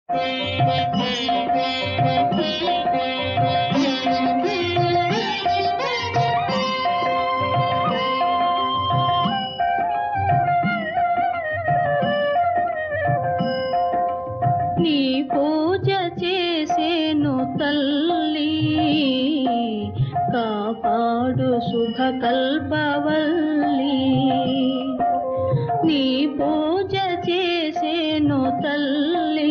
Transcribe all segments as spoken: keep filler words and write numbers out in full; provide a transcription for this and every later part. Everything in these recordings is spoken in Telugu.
నీ పూజ చేసేను తల్లి, కాపాడు శుభ కల్పవల్లి. నీ పూజ చేసేను తల్లి,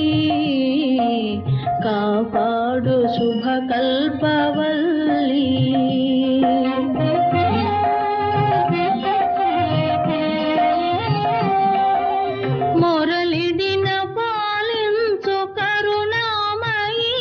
కాపాడు శుభ కల్పవల్లి. మొరలిడిన పాలించు కరుణామయీ,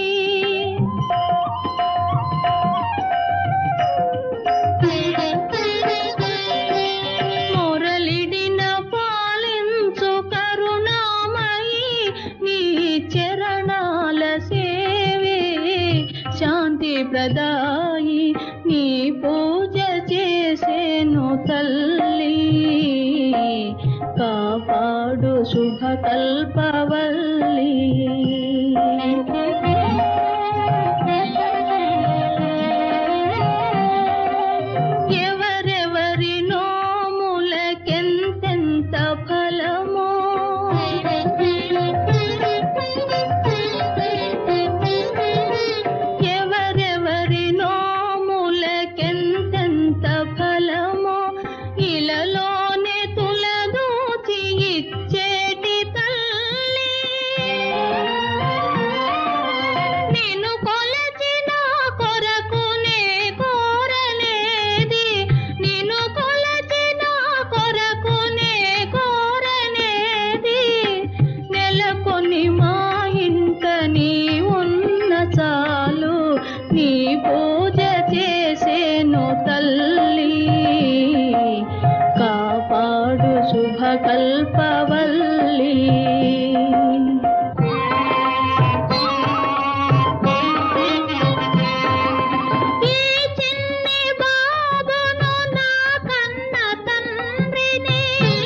మొరలిడిన పాలించు కరుణామయీ. నీ చరణాల సేవే శాంతి ప్రదాయి. నీ పూజ చేసేను తల్లి, కాపాడు శుభ కల్పవల్లి. ఎవరెవరి నోములకెంతెంత ఫలమో, ఎవరెవరి నోములకెంతెంత ఫలమో, ఇలలోనే తులదూచి ఇచ్చేటి తల్లి. నిన్ను కొలచిన కొరకునే కోరనేది, నిన్ను కొలచిన కొరకునే కోరనేది. నెలకొని మా ఇంట నీ ఉన్న చాలు, నీ పూజ చేసేను తల్లి, కాపాడు శుభ కల్పవల్లి. ఈ చిన్ని బాబును నా కన్న తండ్రిని,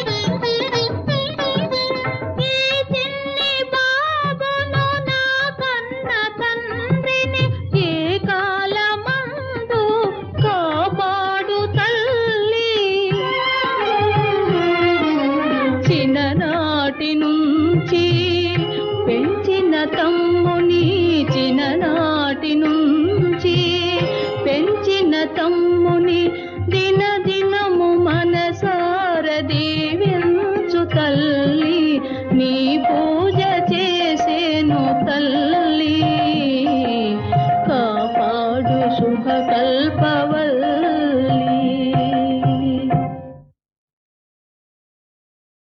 ఈ చిన్ని బాబును నా కన్న తండ్రిని. ఏ కాలమందు కాపాడు తల్లి, చిన్ననాటి నుంచి పెంచిన తమ్ముని, చిన్ననాటి నుంచి పెంచిన తమ్ముని. దిన దినము మనసార దీవించు తల్లి, నీ పూజ చేసేను తల్లి, కాపాడు శుభ కల్పవల్లి.